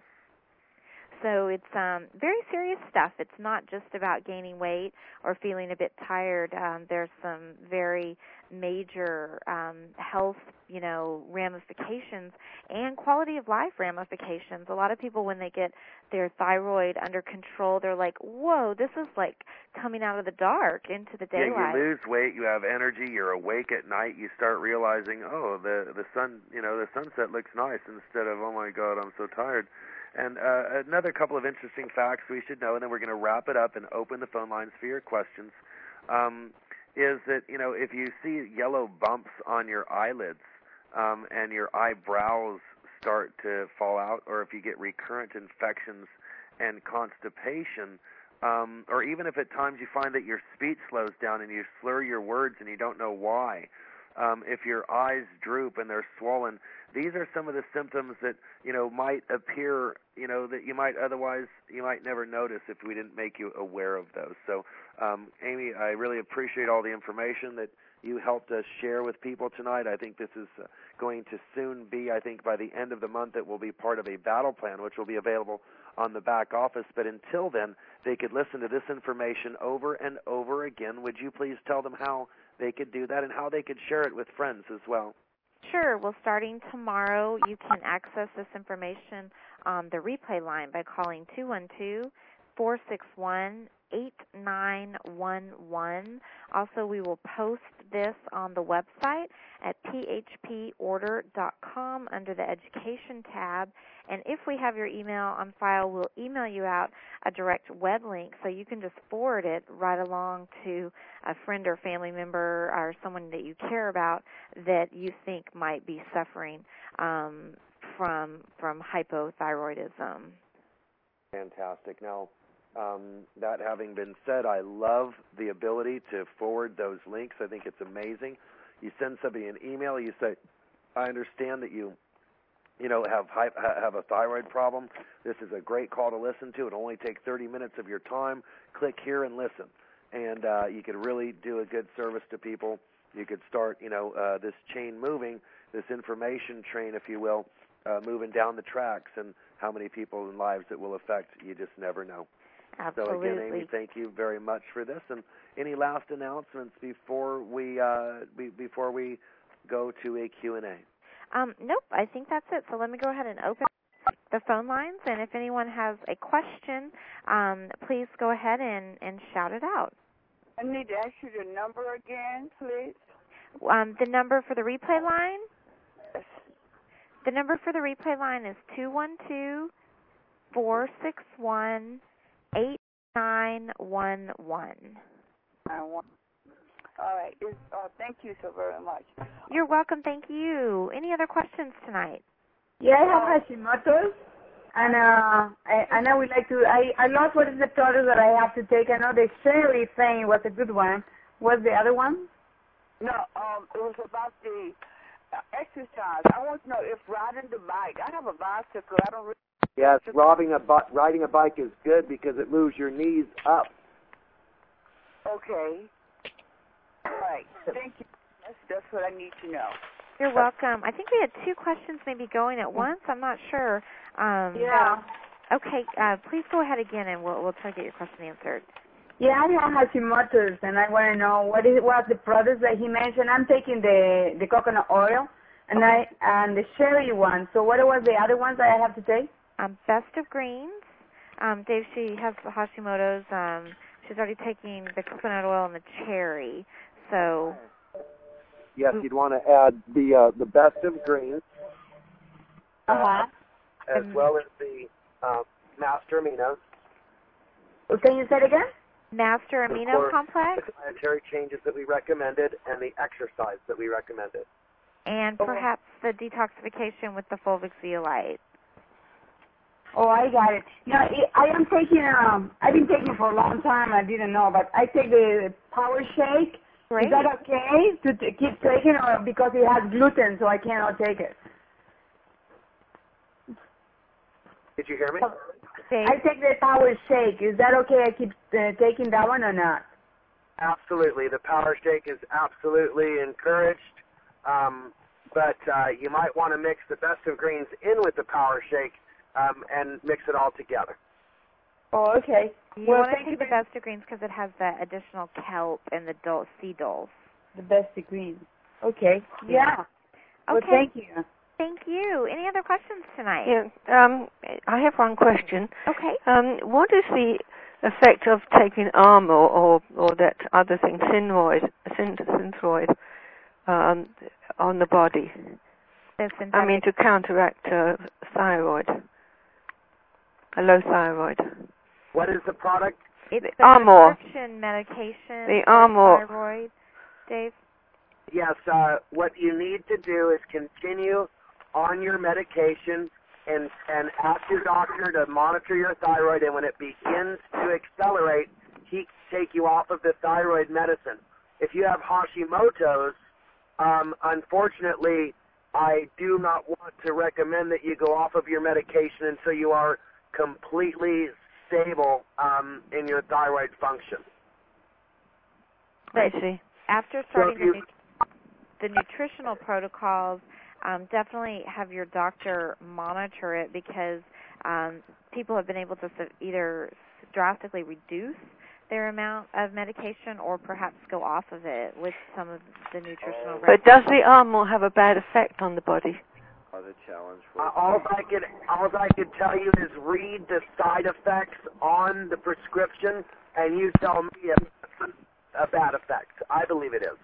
Speaker 1: So it's um, very serious stuff. It's not just about gaining weight or feeling a bit tired. Um, there's some very major um, health, you know, ramifications and quality of life ramifications. A lot of people, when they get their thyroid under control, they're like, whoa, this is like coming out of the dark into the daylight.
Speaker 2: Yeah, you lose weight, you have energy, you're awake at night, you start realizing, oh, the the sun, you know, the sunset looks nice instead of, oh my God, I'm so tired. And uh, another couple of interesting facts we should know, and then we're going to wrap it up and open the phone lines for your questions, um, is that, you know, if you see yellow bumps on your eyelids um, and your eyebrows start to fall out, or if you get recurrent infections and constipation, um, or even if at times you find that your speech slows down and you slur your words and you don't know why, um, if your eyes droop and they're swollen, these are some of the symptoms that, you know, might appear, you know, that you might otherwise, you might never notice if we didn't make you aware of those. So, um, Amy, I really appreciate all the information that you helped us share with people tonight. I think this is uh, going to soon be, I think by the end of the month, it will be part of a battle plan, which will be available on the back office. But until then, they could listen to this information over and over again. Would you please tell them how they could do that and how they could share it with friends as well?
Speaker 1: Sure. Well, starting tomorrow, you can access this information on the replay line by calling two one two, four six one, eight nine one one. Also, we will post this on the website at p h p order dot com under the Education tab. And if we have your email on file, we'll email you out a direct web link so you can just forward it right along to a friend or family member or someone that you care about that you think might be suffering um, from from hypothyroidism.
Speaker 2: Fantastic. Now, um, that having been said, I love the ability to forward those links. I think it's amazing. You send somebody an email, you say, I understand that you you know, have have a thyroid problem. This is a great call to listen to. It'll only take thirty minutes of your time. Click here and listen. And uh, you could really do a good service to people. You could start, you know, uh, this chain moving, this information train, if you will, uh, moving down the tracks, and how many people and lives it will affect, you just never know.
Speaker 1: Absolutely.
Speaker 2: So again, Amy, thank you very much for this. And any last announcements before we uh, be, before we go to a Q and A?
Speaker 1: Um, nope, I think that's it. So let me go ahead and open the phone lines, and if anyone has a question, um, please go ahead and, and shout it out.
Speaker 3: I need to ask you the number again, please.
Speaker 1: Um, the number for the replay line?
Speaker 3: Yes.
Speaker 1: The number for the replay line is two one two, four six one, eight nine one one.
Speaker 3: I want. All right. It's, uh, thank you so very much.
Speaker 1: You're welcome. Thank you. Any other questions tonight?
Speaker 4: Yeah, I have Hashimoto's, and uh, I, and I would like to. I, I lost what is the product that I have to take. I know the Sherry thing was a good one. What's the other one?
Speaker 3: No, um, it was about the uh, exercise. I want to know if riding the bike. I have a bicycle. I don't. Really
Speaker 2: yes, riding a bi- riding a bike is good because it moves your knees up.
Speaker 3: Okay. All right. Thank you. That's, that's what I need to know.
Speaker 1: You're welcome. I think we had two questions maybe going at once. I'm not sure. Um,
Speaker 4: yeah.
Speaker 1: Okay. Uh, please go ahead again, and we'll we'll try to get your question answered.
Speaker 4: Yeah, I have Hashimoto's, and I want to know what is what the products that he mentioned. I'm taking the the coconut oil, and
Speaker 1: Okay.
Speaker 4: I and the Sherry one. So what was the other ones that I have to take?
Speaker 1: Um, Best of Greens. Um, Dave, she has Hashimoto's. Um, she's already taking the coconut oil and the cherry. So.
Speaker 2: Yes, you'd want to add the uh, the Best of Greens,
Speaker 4: Uh huh.
Speaker 2: as well as the uh, Master Aminos.
Speaker 4: Can you say it again?
Speaker 1: Master
Speaker 2: And of
Speaker 1: Amino
Speaker 2: course,
Speaker 1: Complex?
Speaker 2: the dietary changes that we recommended and the exercise that we recommended.
Speaker 1: And perhaps the detoxification with the fulvic zeolite.
Speaker 4: Oh, I got it. You know, I am taking, um, I've been taking for a long time. I didn't know, but I take the Power Shake.
Speaker 1: Great.
Speaker 4: Is that okay to t- keep taking, or because it has gluten, so I cannot take it?
Speaker 2: Did you hear me?
Speaker 1: Dave?
Speaker 4: I take the Power Shake. Is that okay? I keep uh, taking that one or not?
Speaker 2: Absolutely. The Power Shake is absolutely encouraged. Um, but uh, you might want to mix the Best of Greens in with the Power Shake um, and mix it all together.
Speaker 4: Oh, okay.
Speaker 1: You
Speaker 4: well,
Speaker 1: want to
Speaker 4: thank
Speaker 1: take
Speaker 4: you
Speaker 1: the Best of Greens because it has the additional kelp and the dul- sea dulse.
Speaker 4: The Best of Greens. Okay.
Speaker 1: Yeah.
Speaker 4: Yeah. Well,
Speaker 1: Okay.
Speaker 4: thank you.
Speaker 1: Thank you. Any other questions tonight?
Speaker 5: Yeah, um, I have one question.
Speaker 1: Okay.
Speaker 5: Um, what is the effect of taking Armour or, or that other thing, Synthroid, Synthroid, um, on the body?
Speaker 1: The
Speaker 5: I mean, to counteract uh, thyroid, a low thyroid.
Speaker 2: What is the product?
Speaker 1: It's the
Speaker 5: Armour.
Speaker 1: prescription medication
Speaker 5: The
Speaker 1: for
Speaker 5: Armour.
Speaker 1: thyroid, Dave.
Speaker 2: Yes, uh, what you need to do is continue on your medication and, and ask your doctor to monitor your thyroid, and when it begins to accelerate, he can take you off of the thyroid medicine. If you have Hashimoto's, um, unfortunately, I do not want to recommend that you go off of your medication until you are completely stable um, in your thyroid function.
Speaker 5: I see.
Speaker 1: After
Speaker 2: So
Speaker 1: starting
Speaker 2: if
Speaker 1: the,
Speaker 2: you,
Speaker 1: nu- the nutritional protocols, um, definitely have your doctor monitor it because um, people have been able to s- either drastically reduce their amount of medication or perhaps go off of it with some of the nutritional.
Speaker 5: But does the Armour have a bad effect on the body?
Speaker 2: Uh, all I could all I could tell you is read the side effects on the prescription, and you tell me if it's a bad effect. I believe it is.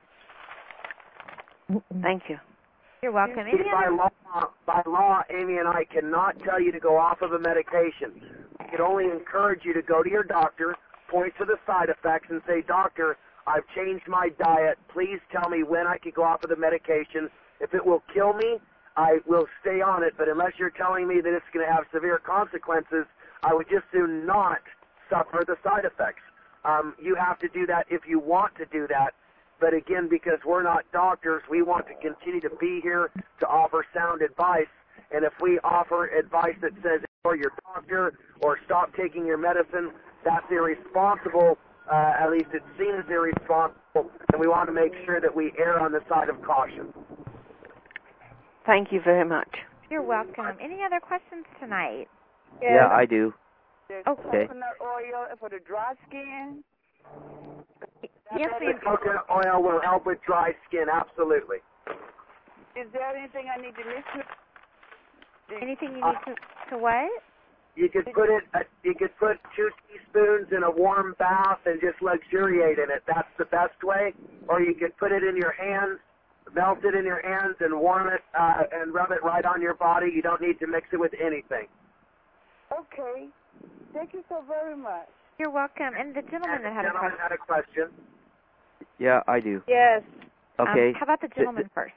Speaker 5: Thank you.
Speaker 1: You're welcome.
Speaker 2: See,
Speaker 1: Any
Speaker 2: by
Speaker 1: other?
Speaker 2: law, by law, Amy and I cannot tell you to go off of a medication. We can only encourage you to go to your doctor, point to the side effects, and say, "Doctor, I've changed my diet. Please tell me when I can go off of the medication. If it will kill me, I will stay on it, but unless you're telling me that it's going to have severe consequences, I would just do not suffer the side effects." Um, you have to do that if you want to do that. But again, because we're not doctors, we want to continue to be here to offer sound advice. And if we offer advice that says ignore your doctor or stop taking your medicine, that's irresponsible. Uh, at least it seems irresponsible. And we want to make sure that we err on the side of caution.
Speaker 5: Thank you very much.
Speaker 1: You're welcome. Any other questions tonight?
Speaker 3: Yes.
Speaker 6: Yeah, I do.
Speaker 3: There's
Speaker 1: Okay.
Speaker 3: coconut oil for the dry skin.
Speaker 1: Yes,
Speaker 2: The
Speaker 1: ma'am.
Speaker 2: coconut oil will help with dry skin, absolutely.
Speaker 3: Is there anything I need to mix with?
Speaker 1: Anything you need to, to what?
Speaker 2: You could put it. Uh, you could put two teaspoons in a warm bath and just luxuriate in it. That's the best way. Or you could put it in your hands, melt it in your hands, and warm it uh, and rub it right on your body. You don't need to mix it with anything.
Speaker 3: Okay. Thank you so very much.
Speaker 1: You're welcome. And the gentleman
Speaker 2: And
Speaker 1: that
Speaker 2: the
Speaker 1: had a
Speaker 2: gentleman
Speaker 1: question.
Speaker 2: had a question.
Speaker 6: Yeah, I do.
Speaker 3: Yes.
Speaker 6: Okay.
Speaker 1: Um, how about the gentleman first?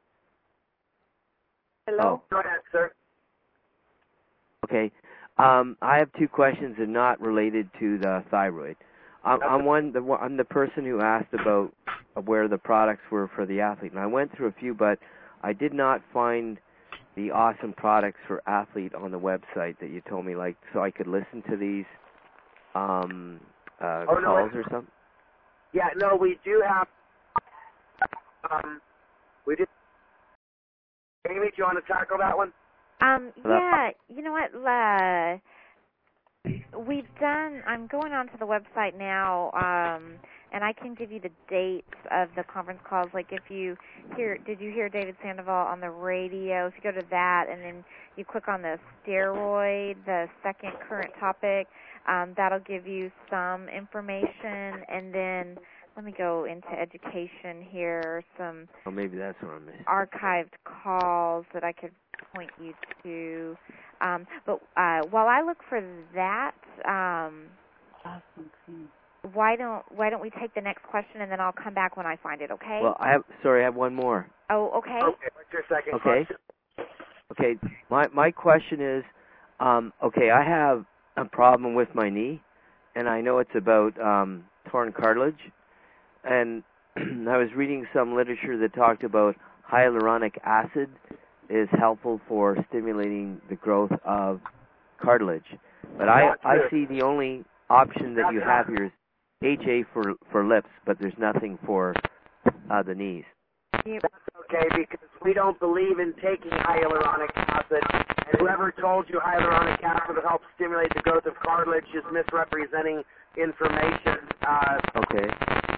Speaker 3: Hello?
Speaker 6: Oh,
Speaker 2: Go ahead, sir.
Speaker 6: okay. Um, I have two questions and not related to the thyroid. I'm, I'm one. The, I'm the person who asked about where the products were for the athlete, and I went through a few, but I did not find the awesome products for athlete on the website that you told me, like, so I could listen to these um, uh,
Speaker 2: Oh, no,
Speaker 6: calls
Speaker 2: it's-
Speaker 6: or something.
Speaker 2: Yeah, no, we do have. Um, we do. Amy, do you want to tackle that one?
Speaker 1: Um,
Speaker 6: Hello?
Speaker 1: yeah, you know what? Uh, we've done. I'm going onto the website now, um, and I can give you the dates of the conference calls. Like, if you hear, did you hear David Sandoval on the radio? If you go to that, and then you click on the steroid, the second current topic, um, that'll give you some information. And then let me go into education here. Some
Speaker 6: Oh, maybe that's what I missed.
Speaker 1: archived calls that I could point you to. Um, but uh, while I look for that, um, Why don't Why don't we take the next question and then I'll come back when I find it? Okay.
Speaker 6: Well, I have. Sorry, I have one more.
Speaker 1: Oh, okay.
Speaker 2: Okay, what's your second
Speaker 6: Okay.
Speaker 2: question?
Speaker 6: Okay. My my question is, um, okay, I have a problem with my knee, and I know it's about um, torn cartilage, and I was reading some literature that talked about hyaluronic acid is helpful for stimulating the growth of cartilage. But I, I see the only option that you have here is H A for for lips, but there's nothing for uh, the knees.
Speaker 1: You,
Speaker 2: That's okay, because we don't believe in taking hyaluronic acid. And whoever told you hyaluronic acid will help stimulate the growth of cartilage is misrepresenting information. Uh,
Speaker 6: Okay.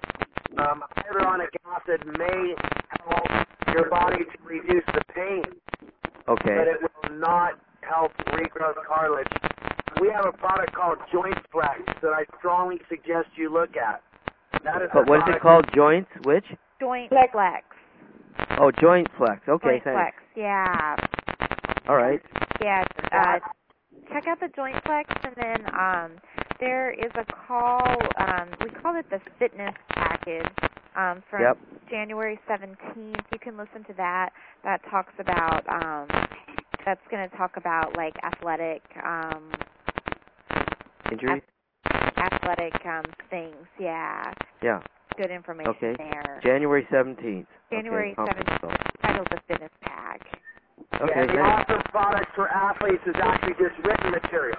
Speaker 2: um, hyaluronic acid may help your body to reduce the pain,
Speaker 6: Okay.
Speaker 2: but it will not help regrowth cartilage. We have a product called Joint Flex that I strongly suggest you look at. That is
Speaker 6: But
Speaker 2: a
Speaker 6: what is it
Speaker 2: product-
Speaker 6: called? Joints? Which?
Speaker 1: joint
Speaker 4: Flex.
Speaker 1: flex.
Speaker 6: Oh, Joint Flex. Okay,
Speaker 1: Joint
Speaker 6: thanks.
Speaker 1: flex. Yeah.
Speaker 6: All right.
Speaker 1: Yeah. Uh, check out the Joint Flex, and then um, there is a call. Um, we call it the fitness package um, from
Speaker 6: Yep.
Speaker 1: January seventeenth. You can listen to that. That talks about. Um, that's going to talk about like athletic. Um,
Speaker 6: Injuries?
Speaker 1: athletic um, things. Yeah.
Speaker 6: Yeah.
Speaker 1: Good information
Speaker 6: Okay.
Speaker 1: there.
Speaker 6: January seventeenth.
Speaker 1: January
Speaker 6: okay. conference
Speaker 1: seventeenth. Titled the fitness pack.
Speaker 6: call. Okay,
Speaker 2: and the
Speaker 6: thanks.
Speaker 2: awesome product for athletes is actually just written material.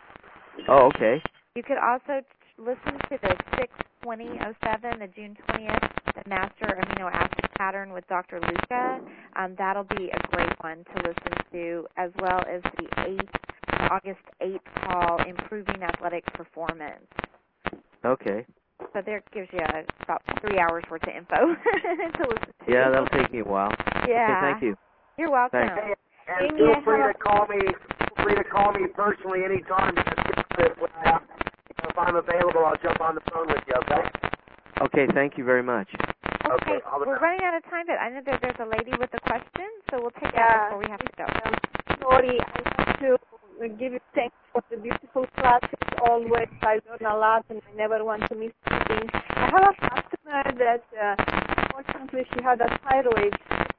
Speaker 6: Oh, okay.
Speaker 1: You could also t- listen to the six twenty oh seven, the June twentieth, the Master Amino Acid Pattern with Doctor Luca. Um, that'll be a great one to listen to, as well as the eighth, August eighth call, Improving Athletic Performance.
Speaker 6: Okay.
Speaker 1: So there gives you about three hours worth of info to listen to.
Speaker 6: Yeah, that'll take me a while.
Speaker 1: Yeah.
Speaker 6: Okay, thank you.
Speaker 1: You're welcome.
Speaker 6: Thanks.
Speaker 2: Hey, and
Speaker 1: Amy,
Speaker 2: feel
Speaker 1: I
Speaker 2: free
Speaker 1: have
Speaker 2: to call me. Feel free to call me personally anytime. If, when I, if I'm available, I'll jump on the phone with you. Okay.
Speaker 6: Okay, thank you very much.
Speaker 1: Okay,
Speaker 2: Okay, all the
Speaker 1: we're
Speaker 2: best.
Speaker 1: running out of time, but I know that there's a lady with a question, so we'll take
Speaker 4: Yeah.
Speaker 1: that before we have to go.
Speaker 4: Um, sorry, I want to give you thanks for the beautiful classes always. I learn a lot and I never want to miss anything. I have a customer that uh, unfortunately she had a thyroid.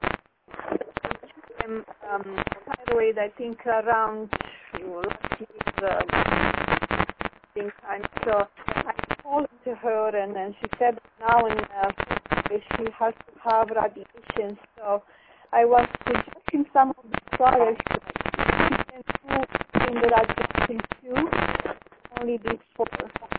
Speaker 4: Um, um, thyroid, I think around last year, um, think time. So I called to her and then she said now in uh, she has to have radiation. So I was suggesting some of the products that she can do in the radiation too, only before.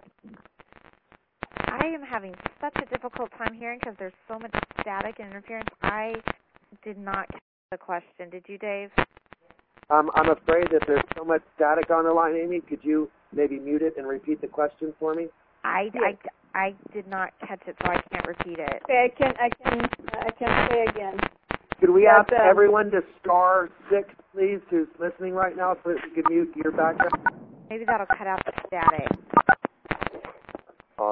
Speaker 1: I am having such a difficult time hearing because there's so much static and interference. I did not catch the question. Did you, Dave?
Speaker 2: Um, I'm afraid that there's so much static on the line, Amy. Could you maybe mute it and repeat the question for me?
Speaker 1: I,
Speaker 4: Yes.
Speaker 1: I, I did not catch it, so I can't repeat it.
Speaker 4: Okay, I can I can I can say again.
Speaker 2: Could we
Speaker 4: But,
Speaker 2: ask
Speaker 4: um,
Speaker 2: everyone to star six, please, who's listening right now, so that we can mute your background?
Speaker 1: Maybe that'll cut out the static.
Speaker 2: Uh,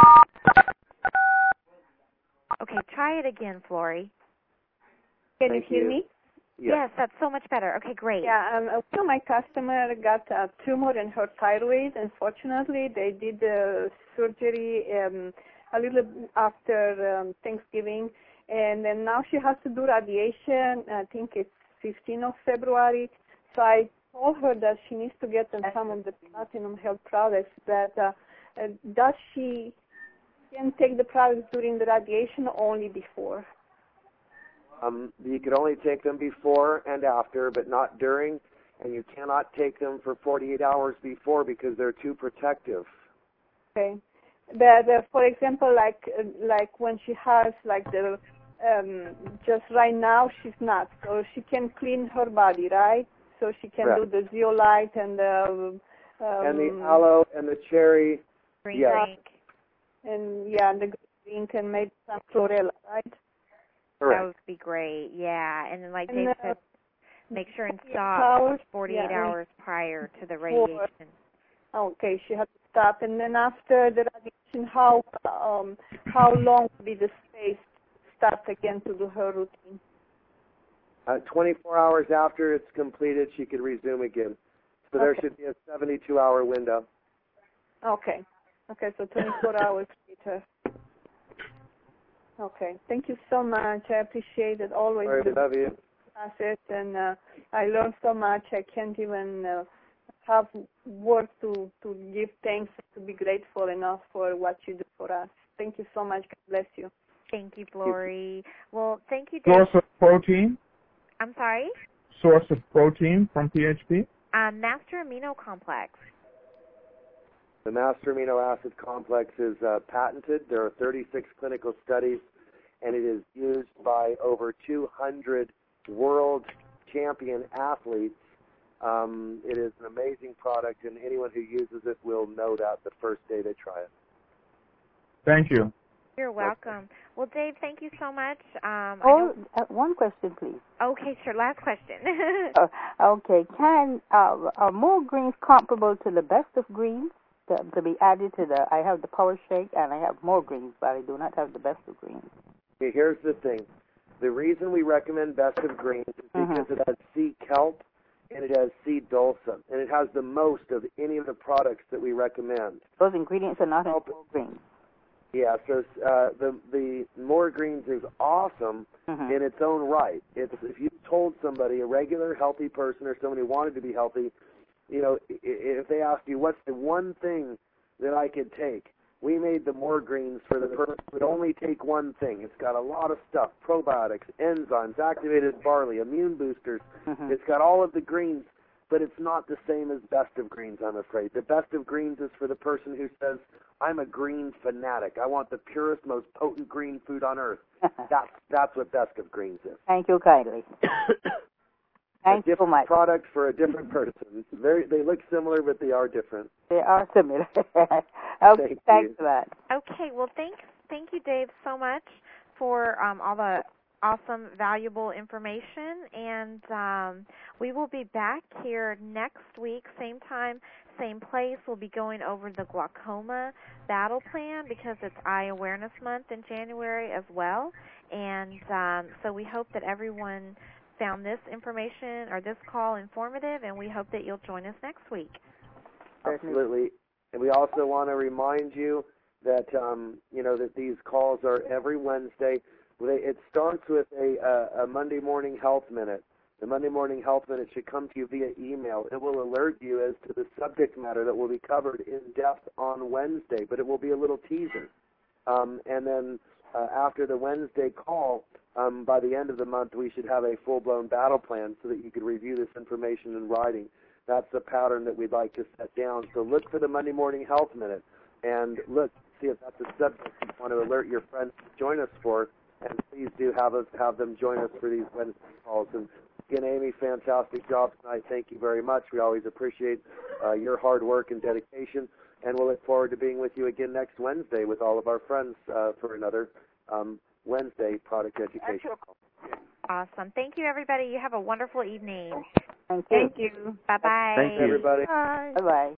Speaker 1: Okay, try it again, Flory.
Speaker 4: Can you
Speaker 2: Thank
Speaker 4: hear
Speaker 2: you.
Speaker 4: me?
Speaker 2: yeah.
Speaker 1: Yes, that's so much better. Okay, great.
Speaker 4: Yeah, um, uh, so my customer got a tumor in her thyroid. Unfortunately, they did the surgery um, a little after um, Thanksgiving, and then now she has to do radiation. I think it's fifteenth of February. So I told her that she needs to get on some of the Platinum Health products. That uh, uh, does she can take the products during the radiation or only before?
Speaker 2: Um, you could only take them before and after, but not during, and you cannot take them for forty-eight hours before because they're too protective.
Speaker 4: Okay, but uh, for example, like uh, like when she has like the um, just right now she's not, so she can clean her body, right? So she can
Speaker 2: Correct.
Speaker 4: do the zeolite and the um,
Speaker 2: And the aloe and the cherry,
Speaker 1: Green
Speaker 2: Yeah.
Speaker 1: drink.
Speaker 4: and yeah, the green and maybe some chlorella, right?
Speaker 1: That
Speaker 2: correct.
Speaker 1: would be great. Yeah, and then like
Speaker 4: And,
Speaker 1: Dave
Speaker 4: uh,
Speaker 1: said, make sure and
Speaker 4: forty-eight
Speaker 1: stop
Speaker 4: hours,
Speaker 1: forty-eight
Speaker 4: yeah.
Speaker 1: hours prior to the
Speaker 4: Before.
Speaker 1: radiation.
Speaker 4: Okay, she has to stop, and then after the radiation, how um how long will be the space to start again to do her routine?
Speaker 2: Uh, twenty-four hours after it's completed, she could resume again. So there
Speaker 4: Okay.
Speaker 2: should be a seventy-two hour window.
Speaker 4: Okay. Okay, so twenty-four hours later. Okay, thank you so much. I appreciate it always.
Speaker 2: All right, I love you.
Speaker 4: It, and uh, I learned so much. I can't even uh, have words to, to give thanks, to be grateful enough for what you do for us. Thank you so much. God bless you.
Speaker 1: Thank you, Glory. Well, thank you, Dave.
Speaker 7: Source of protein?
Speaker 1: I'm sorry?
Speaker 7: Source of protein from P H P?
Speaker 1: Um, Master Amino Complex.
Speaker 2: The Master Amino Acid Complex is uh, patented. There are thirty-six clinical studies, and it is used by over two hundred world champion athletes. Um, it is an amazing product, and anyone who uses it will know that the first day they try it.
Speaker 7: Thank you.
Speaker 1: You're welcome. Well, Dave, thank you so much. Um,
Speaker 8: oh, uh, one question, please.
Speaker 1: Okay, sure. Last question.
Speaker 8: uh, okay. Can uh, are more greens comparable to the best of greens to, to be added to the? I have the Power Shake, and I have more greens, but I do not have the best of greens.
Speaker 2: Okay, here's the thing. The reason we recommend Best of Greens is because mm-hmm. it has sea kelp and it has sea dulse, and it has the most of any of the products that we recommend.
Speaker 8: Those ingredients are not in more greens.
Speaker 2: Yeah, so uh, the the more greens is awesome mm-hmm. in its own right. It's if you told somebody, a regular healthy person or someone who wanted to be healthy, you know, if they asked you what's the one thing that I could take, we made the more greens for the person who would only take one thing. It's got a lot of stuff: probiotics, enzymes, activated barley, immune boosters. Mm-hmm. It's got all of the greens, but it's not the same as Best of Greens, I'm afraid. The Best of Greens is for the person who says, I'm a green fanatic. I want the purest, most potent green food on earth. that's that's what Best of Greens is.
Speaker 8: Thank you kindly. Thank you so much.
Speaker 2: Product for a different person. Very, they look similar, but they are different.
Speaker 8: They are similar. okay,
Speaker 2: Thank
Speaker 8: thanks
Speaker 2: you.
Speaker 8: for that.
Speaker 1: Okay, well, thanks, thank you, Dave, so much for um, all the awesome, valuable information, and um, we will be back here next week, same time, same place. We'll be going over the glaucoma battle plan because it's Eye Awareness Month in January as well, and um, so we hope that everyone found this information or this call informative, and we hope that you'll join us next week.
Speaker 2: Absolutely. And we also want to remind you that, um, you know, that these calls are every Wednesday. It starts with a, a, a Monday Morning Health Minute. The Monday Morning Health Minute should come to you via email. It will alert you as to the subject matter that will be covered in depth on Wednesday, but it will be a little teaser. Um, and then uh, after the Wednesday call, um, by the end of the month, we should have a full-blown battle plan so that you could review this information in writing. That's the pattern that we'd like to set down. So look for the Monday Morning Health Minute and look, see if that's a subject you want to alert your friends to join us for. And please do have us have them join us for these Wednesday calls. And again, Amy, fantastic job tonight. Thank you very much. We always appreciate uh, your hard work and dedication. And we'll look forward to being with you again next Wednesday with all of our friends uh, for another um, Wednesday product education call.
Speaker 1: Awesome. Thank you, everybody. You have a wonderful evening.
Speaker 8: Thank you.
Speaker 1: Thank you. Bye-bye.
Speaker 6: Thank you,
Speaker 2: everybody.
Speaker 1: Bye.
Speaker 8: Bye-bye.